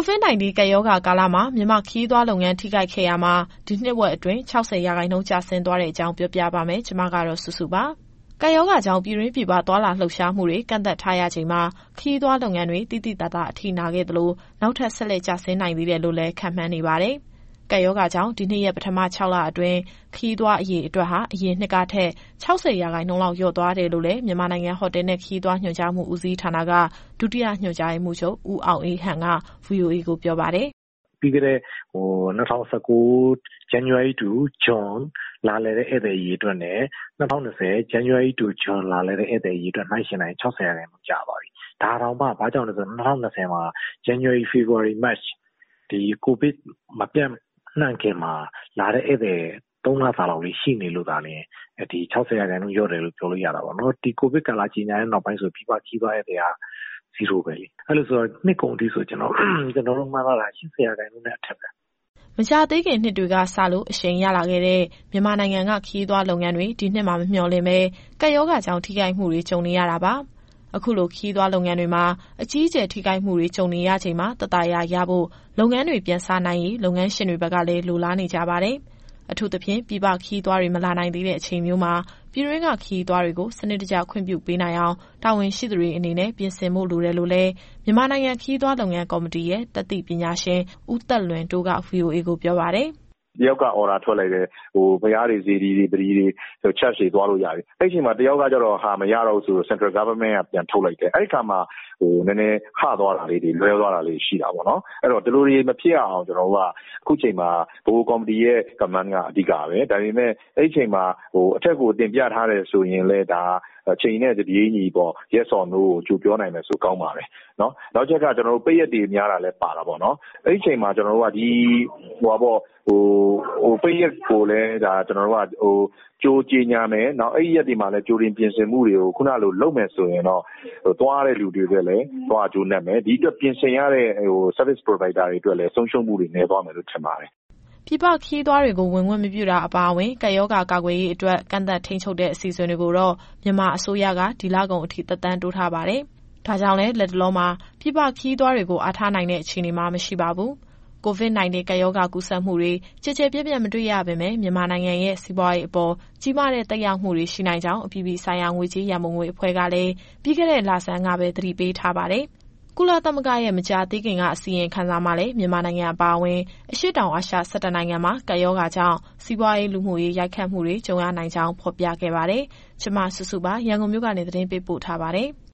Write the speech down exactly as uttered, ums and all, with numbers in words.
ကိုဗစ် ၁၉ ကပ်ရောဂါကာလမှာမြန်မာခရီးသွားလုပ်ငန်းထိခိုက်ခဲ့ရမှာဒီနှစ်ဝက်အတွင်း၆၀ရာခိုင်နှုန်းကျဆင်းသွားတဲ့အကြောင်းပြောပြပါမယ်။ကျွန်မကတော့စုစုပါ။ကပ်ရောဂါကြောင့်ပြည်တွင်းပြည်ပသွားလာလှုပ်ရှားမှုတွေကန့်သတ်ထားရချိန်မှာခရီးသွားလုပ်ငန်းတွေတိတိတတ်တာအထိနာခဲ့သလိုနောက်ထပ်ဆက်လက်ကျဆင်းနိုင်သေးတယ်လို့လည်းခန့်မှန်းနေပါတယ်။ကပ်ရောဂါကြောင့်ဒီနှစ်ရက်ပထမ၆လအတွင်းခရီးသွားအရေအတွက်ဟာအရင်နှစ်ကထက်၆၀ရာခိုင်နှုန်းလောက်လျော့သွားတယ်လို့လည်းမြန်မာနိုင်ငံဟိုတယ်နဲ့ခရီးသွားညွှန်ကြားမှုဦးစီးဌာနကဒုတိယညွှန်ကြားရေးမှူးချုပ်ဦးအောင်အေးဟန်က ဗွီအိုအေကိုပြောပါတယ်။ပြီးခဲ့တဲ့ဟို၂၀၁၉ January to June လာလည်တဲ့ဧည့်သည်အရေအတွက်နဲ့၂၀၂၀ January to June လာလည်တဲ့ဧည့်သည်အရေအတွက်နှိုင်းယှဉ်လိုက်ရင်၆၀ရာခိုင်နှုန်းကျသွားပြီ။ဒါတောင်မှဘာကြောင့်လဲဆိုတော့၂၀၂၀မှာ January, February, March ဒီကိုဗစ်မပြန့်နှံ့ခင်မှာလာတဲ့ဧည့်သည်သုံးလစာလောက်လေးရှိနေလို့ဒါလည်းဒီ၆၀ရာခိုင်နှုန်းလျော့တယ်လို့ပြောလို့ရတာပေါ့နော်။ဒီကိုဗစ်ကာလကြီးညာတဲ့နောက်ပိုင်းဆိုပြည်ပခရီးသွားဧည့်သည်ကဇီရိုပဲလေ။အဲ့လိုဆိုတော့နှစ်ကုန်အထိဆိုကျွန်တော်ကျွန်တော်တို့မှန်းလာတာ၈၀ရာခိုင်နှုန်းနဲ့အထက်ပဲ။မကြာသေးခင်နှစ်တွေကစလို့အရှိန်ရလာခဲ့တဲ့မြန်မာနိုင်ငံကခရီးသွားလုပ်ငန်းတွေဒီနှစ်မှာမမျှော်လင့်ပဲကပ်ရောဂါကြောင့်ထိခိုက်မှုတွေကြုံနေရတာပါ။အခုလိုခရီးသွားလုပ်ငန်းတွေမှာအကြီးအကျယ်ထိခိုက်မှုတွေကြုံနေရချိန်မှာတသားရရဖို့လုပ်ငန်းတွေပြန်စားနိုင်ရေးလုပ်ငန်းရှင်တွေဘက်ကလည်းလိုလားနေကြပါတယ်။အထူးသဖြင့်ပြည်ပခရီးသွားတွေမလာနိုင်သေးတဲ့အချိန်မျိုးမှာပြည်တွင်းကခရီးသွားတွေကိုစနစ်တကျခွင့်ပြုပေးနိုင်အောင်တာဝန်ရှိသူတွေအနေနဲ့ပြင်ဆင်ဖို့လိုတယ်လို့လည်းမြန်မာနိုင်ငံခရီးသွားလုပ်ငန်းကော်မတီရဲ့တတ်သိပညာရှင်ဦးသက်လွင်တိုးက ဗွီအိုအေကိုပြောပါတယ်။တယောက်ကအော်ဒါထွက်လိုက်တယ်ဟိုဘုရားတွေဇေဒီတွေပရီတွေချက်ရှည်သွားလို့ရတယ်အဲ့ဒီအချိန်မှာတယောက်ကကျတော့ဟာမရတော့ဘူးဆိုတော့ Central Government ကပြန်ထုတ်လိုက်တယ်အဲ့ဒီခါမှာဟိုနည်းနည်းဟသွားတာလေးတွေလွဲသွားတာလေးရှိတာပေါ့နော်အဲ့တော့ဒီလိုတွေမဖြစ်အောင်ကျွန်တော်တို့ကအခုချိန်မှာဘိုးကော်မတီရဲ့ command ကအဓိကပဲဒါပေမဲ့အဲ့ဒီချိန်မှာဟိုအထက်ကိုတင်ပြထားတယ်ဆိုရင်လည်းဒါအချိန်နဲ့တပြေးညီပေါ့ yes or no ကိုကြိုပြောနိုင်မယ်ဆိုကောင်းပါတယ်နော်နောက်ချက်ကကျွန်တော်တို့ပိတ်ရက်တွေများတာလည်းပါတာပေါ့နော်အဲ့ဒီချိန်မှာကျွန်တော်တို့ကဒီဟိုပါပေါ့ဟိုဟိုပိတ်ရက်ကိုလည်းဒါကျွန်တော်တို့ကဟိုကြိုကြေညာမယ်နောက်အဲ့ဒီရက်ဒီမှာလည်းကြိုတင်ပြင်ဆင်မှုတွေကိုခုနလိုလုပ်မယ်ဆိုရင်တော့ဟိုသွားရတဲ့လူတွေကလည်းသွားကြိုးနှက်မယ်ဒီအတွက်ပြင်ဆင်ရတဲ့ဟို service provider တွေအတွက်လည်းဆုံးရှုံးမှုတွေနည်းသွားမယ်လို့ထင်ပါတယ်ပြည်ပခရီးသွားတွေကိုဝင်ခွင့်မပြုတာအပါအဝင်ကပ်ရောဂါကာကွယ်ရေးအတွက်ကန့်သတ်ထိန်းချုပ်တဲ့အစီအစဉ်တွေကိုတော့မြန်မာအစိုးရကဒီလကုန်အထိသက်တမ်းတိုးထားပါတယ်။ဒါကြောင့်လည်းလက်တလုံးမှာပြည်ပခရီးသွားတွေကိုအားထားနိုင်တဲ့အခြေအနေမှာမရှိပါဘူး။ကိုဗစ်၁၉ကပ်ရောဂါကူးစက်မှုတွေကြည်ကြဲပြန့်ပြန့်မတွေ့ရပေမဲ့မြန်မာနိုင်ငံရဲ့စီးပွားရေးအပေါ်ကြီးမားတဲ့သက်ရောက်မှုတွေရှိနိုင်ကြောင်းအပြည်ပြည်ဆိုင်ရာငွေကြေးရန်ပုံငွေအဖွဲ့ကလည်းပြီးခဲ့တဲ့လဆန်းကပဲသတိပေးထားပါတယ်။ကုလသမဂ္ဂရဲ့မကြာသေးခင်ကအစီရင်ခံစာမှာလည်းမြန်မာနိုင်ငံအပါအဝင်အရှေ့တောင်အာရှ၁၁နိုင်ငံမှာကပ်ရောဂါကြောင့်စီးပွားရေးလူမှုရေးရိုက်ခတ်မှုတွေကြုံရနိုင်ကြောင်းဖော်ပြခဲ့ပါတယ်။ကျွန်မစုစုပါရန်ကုန်မြို့ကနေသတင်းပေးပို့ထားပါတယ်။